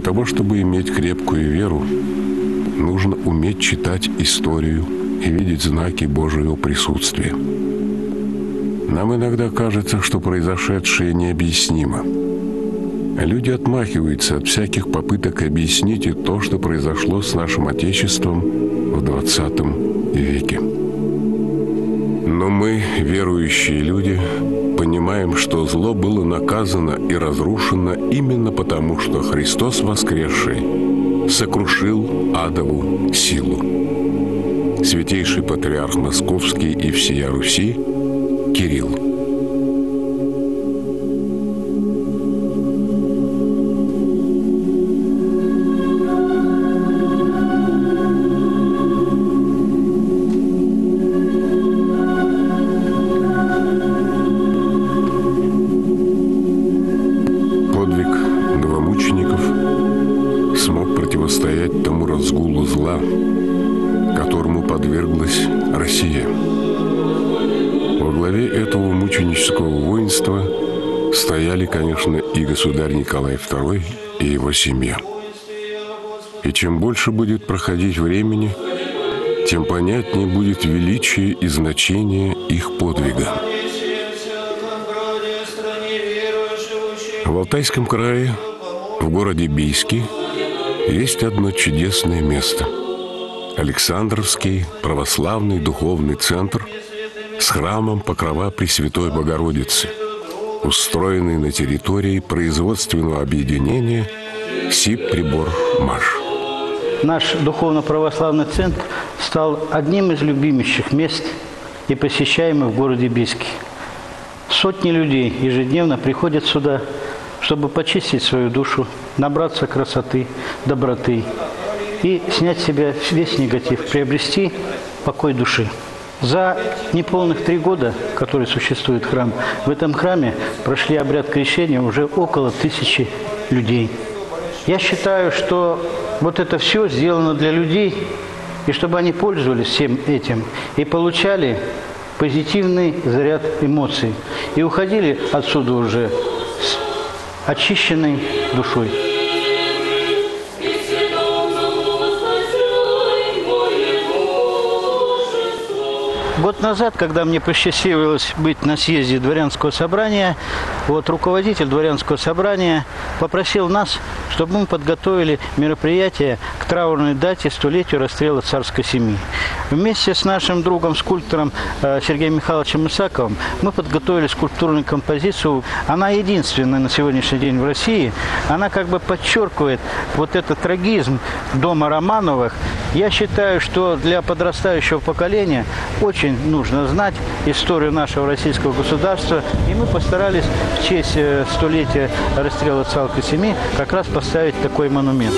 Для того, чтобы иметь крепкую веру, нужно уметь читать историю и видеть знаки Божьего присутствия. Нам иногда кажется, что произошедшее необъяснимо. Люди отмахиваются от всяких попыток объяснить и то, что произошло с нашим Отечеством в 20 веке. Но мы, верующие люди, понимаем, что зло было наказано и разрушено именно потому, что Христос воскресший сокрушил адову силу. Святейший патриарх Московский и всея Руси Кирилл. Подвиг новомучеников смог противостоять тому разгулу зла, которому подверглась Россия. Во главе этого мученического воинства стояли, конечно, и государь Николай II, и его семья. И чем больше будет проходить времени, тем понятнее будет величие и значение их подвига. В Алтайском крае, в городе Бийске, есть одно чудесное место – Александровский православный духовный центр с храмом Покрова Пресвятой Богородицы, устроенный на территории производственного объединения «Сибприбор-Маш». Наш духовно-православный центр стал одним из любимейших мест и посещаемых в городе Бийске. Сотни людей ежедневно приходят сюда, чтобы почистить свою душу, набраться красоты, доброты и снять с себя весь негатив, приобрести покой души. За неполных 3 года, который существует храм, в этом храме прошли обряд крещения уже около 1000 людей. Я считаю, что вот это все сделано для людей, и чтобы они пользовались всем этим и получали позитивный заряд эмоций, и уходили отсюда уже с очищенной душой. Год назад, когда мне посчастливилось быть на съезде дворянского собрания, руководитель дворянского собрания попросил нас, чтобы мы подготовили мероприятие к траурной дате 100-летию расстрела царской семьи. Вместе с нашим другом, скульптором Сергеем Михайловичем Исаковым мы подготовили скульптурную композицию. Она единственная на сегодняшний день в России. Она как бы подчеркивает вот этот трагизм дома Романовых. Я считаю, что для подрастающего поколения очень нужно знать историю нашего российского государства. И мы постарались в честь 100-летия расстрела царской семьи как раз поставить такой монумент.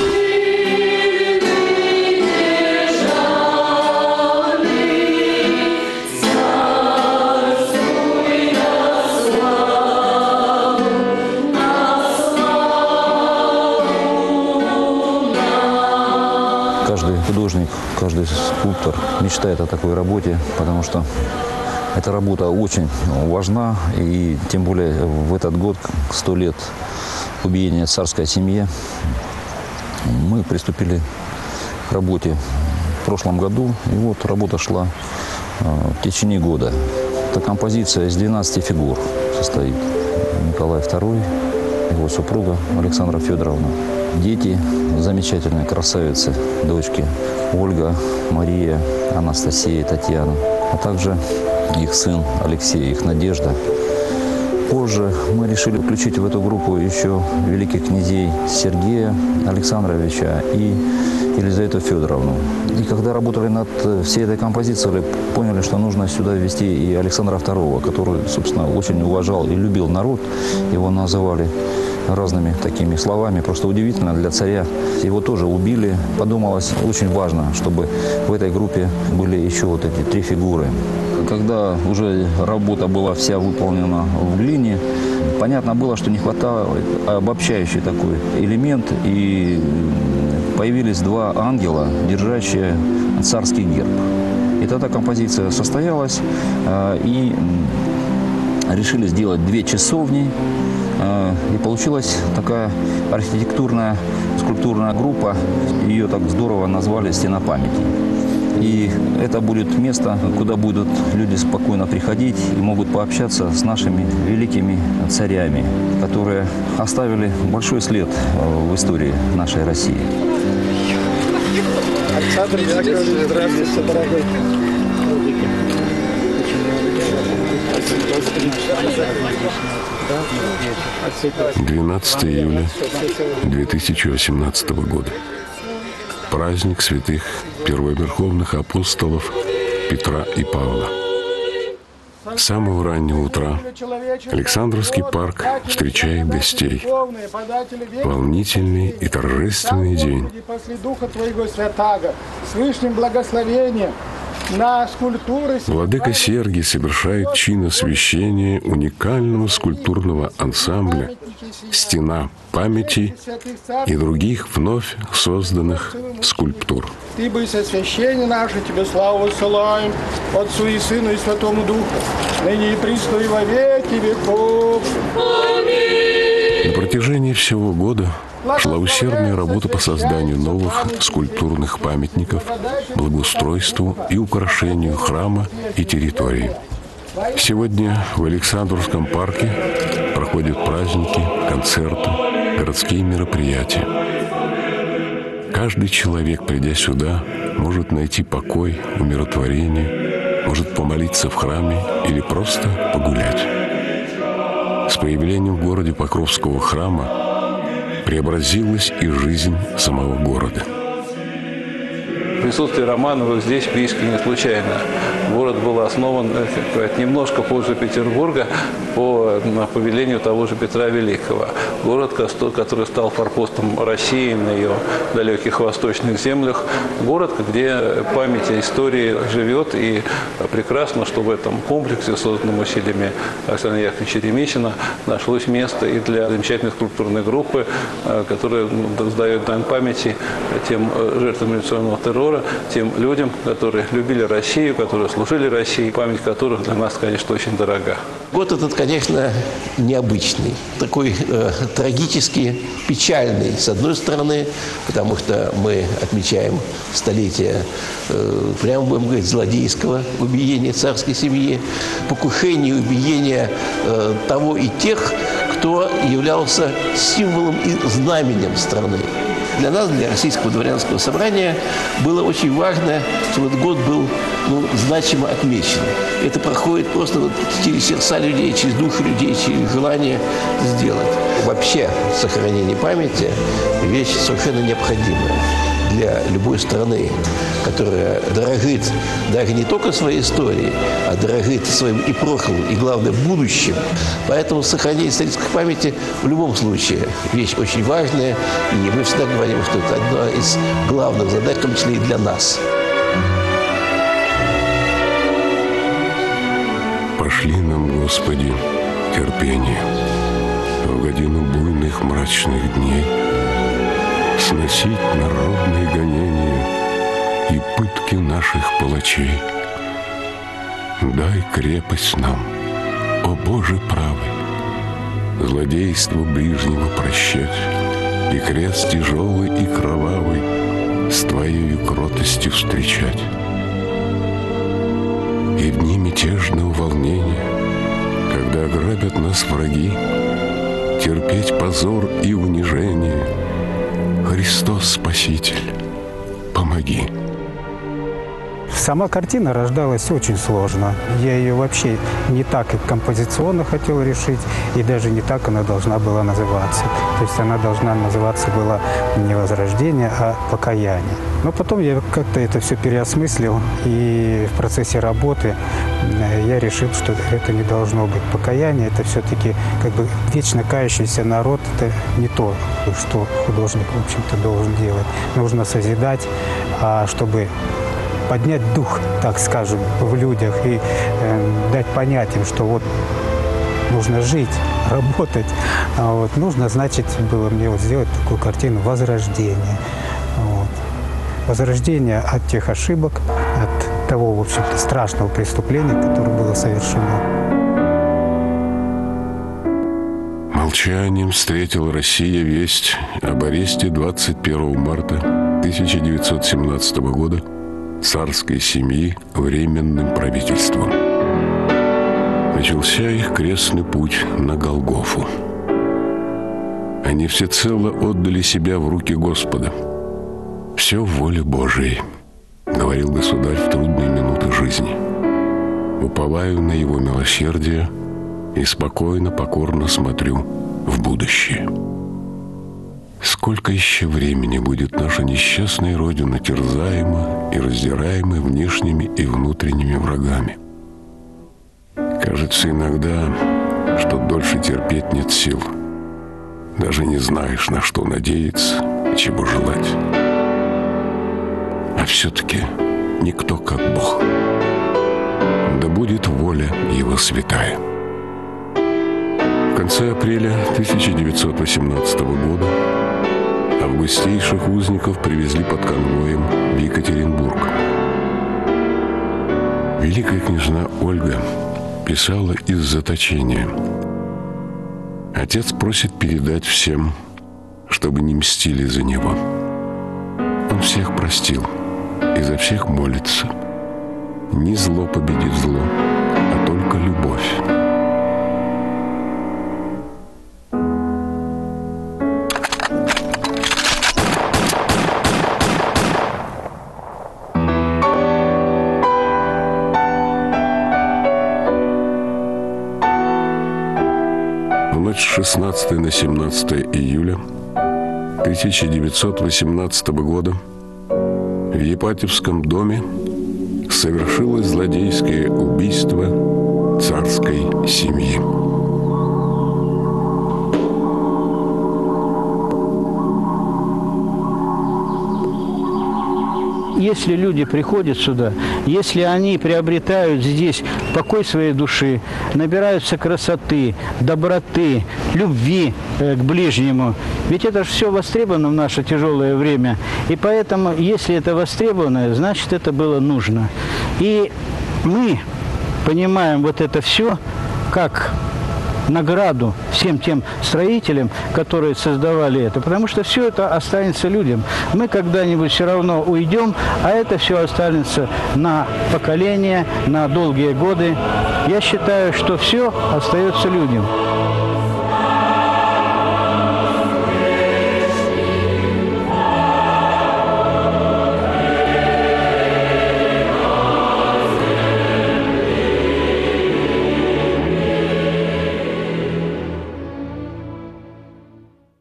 Каждый художник, каждый скульптор мечтает о такой работе, потому что эта работа очень важна. И тем более в этот год, 100 лет убиения царской семьи, мы приступили к работе в прошлом году. И вот работа шла в течение года. Эта композиция из 12 фигур состоит. Николай II, его супруга Александра Федоровна. Дети замечательные, красавицы, дочки Ольга, Мария, Анастасия, Татьяна, а также их сын Алексей, их надежда. Позже мы решили включить в эту группу еще великих князей Сергея Александровича и Елизавету Федоровну. И когда работали над всей этой композицией, поняли, что нужно сюда ввести и Александра II, который, собственно, очень уважал и любил народ. Его называли разными такими словами. Просто удивительно для царя. Его тоже убили. Подумалось, очень важно, чтобы в этой группе были еще вот эти 3 фигуры. Когда уже работа была вся выполнена в глине, понятно было, что не хватало обобщающий такой элемент. И появились 2 ангела, держащие царский герб. И тогда композиция состоялась, и решили сделать 2 часовни И получилась такая архитектурная, скульптурная группа. Ее так здорово назвали «Стена памяти». И это будет место, куда будут люди спокойно приходить и могут пообщаться с нашими великими царями, которые оставили большой след в истории нашей России. Александр Яковлевич, здравствуйте, дорогой. 12 июля 2018 года. Праздник святых первоверховных апостолов Петра и Павла. С самого раннего утра Александровский парк встречает гостей. Волнительный и торжественный день. После Духа Твоего Святаго, с вышним благословением на скульптуры... Владыка Сергий совершает чин освящения уникального скульптурного ансамбля «Стена памяти» и других вновь созданных скульптур. Ты бы освящение наше, Тебе славу высылаем, Отцу и Сыну и Святому Духу, ныне и присно и во веки веков. На протяжении всего года шла усердная работа по созданию новых скульптурных памятников, благоустройству и украшению храма и территории. Сегодня в Александровском парке проходят праздники, концерты, городские мероприятия. Каждый человек, придя сюда, может найти покой, умиротворение, может помолиться в храме или просто погулять. С появлением в городе Покровского храма преобразилась и жизнь самого города. Присутствие Романовых здесь, в Бийске, не случайно. Город был основан, немножко позже Петербурга по повелению того же Петра Великого. Город, который стал форпостом России на ее далеких восточных землях. Город, где память о истории живет, и прекрасно, что в этом комплексе, созданном усилиями Александра Яковлевича Ремесина, нашлось место и для замечательной скульптурной группы, которая сдает дань памяти тем жертвам революционного террора, тем людям, которые любили Россию, которые служили России, память которых для нас, конечно, очень дорога. Год этот, конечно, необычный, такой трагически печальный, с одной стороны, потому что мы отмечаем столетие, прямо будем говорить, злодейского убиения царской семьи, покушения, убиения того и тех, кто являлся символом и знаменем страны. Для нас, для Российского дворянского собрания, было очень важно, чтобы этот год был значимо отмечен. Это проходит просто через сердца людей, через души людей, через желание сделать. Вообще, сохранение памяти – вещь совершенно необходимая для любой страны, которая дорожит даже не только своей историей, а дорожит своим и прошлым, и, главное, будущим. Поэтому сохранение исторической памяти в любом случае вещь очень важная, и мы всегда говорим, что это одна из главных задач, в том числе и для нас. Пошли нам, Господи, терпение в годину буйных мрачных дней, сносить народные гонения и пытки наших палачей. Дай крепость нам, о Боже правый, злодейство ближнего прощать, и крест тяжелый и кровавый с Твоею кротостью встречать. И в дни мятежного волнения, когда ограбят нас враги, терпеть позор и унижение. Христос Спаситель, помоги. Сама картина рождалась очень сложно. Я ее вообще не так и композиционно хотел решить, и даже не так она должна была называться. То есть она должна называться была не «Возрождение», а «Покаяние». Но потом я как-то это все переосмыслил, и в процессе работы я решил, что это не должно быть покаяние. Это все-таки как бы вечно кающийся народ. Это не то, что художник, в общем-то, должен делать. Нужно созидать, чтобы поднять дух, так скажем, в людях и дать понять им, что вот нужно жить, работать. Нужно, значит, было мне сделать такую картину «Возрождение». Возрождение от тех ошибок, от того, в общем-то, страшного преступления, которое было совершено. Молчанием встретила Россия весть об аресте 21 марта 1917 года царской семьи Временным правительством. Начался их крестный путь на Голгофу. Они всецело отдали себя в руки Господа. «Все в воле Божией», — говорил государь в трудные минуты жизни. «Уповаю на его милосердие и спокойно, покорно смотрю в будущее». Сколько еще времени будет наша несчастная Родина терзаема и раздираема внешними и внутренними врагами? Кажется иногда, что дольше терпеть нет сил. Даже не знаешь, на что надеяться и чего желать. А все-таки никто как Бог. Да будет воля Его святая. В конце апреля 1918 года августейших узников привезли под конвоем в Екатеринбург. Великая княжна Ольга писала из заточения: «Отец просит передать всем, чтобы не мстили за него. Он всех простил и за всех молится. Не зло победит зло, а только любовь». С 16 на 17 июля 1918 года в Епатьевском доме совершилось злодейское убийство царской семьи. Если люди приходят сюда, если они приобретают здесь покой своей души, набираются красоты, доброты, любви к ближнему, ведь это же все востребовано в наше тяжелое время. И поэтому, если это востребовано, значит, это было нужно. И мы понимаем вот это все как награду всем тем строителям, которые создавали это, потому что все это останется людям. Мы когда-нибудь все равно уйдем, а это все останется на поколение, на долгие годы. Я считаю, что все остается людям.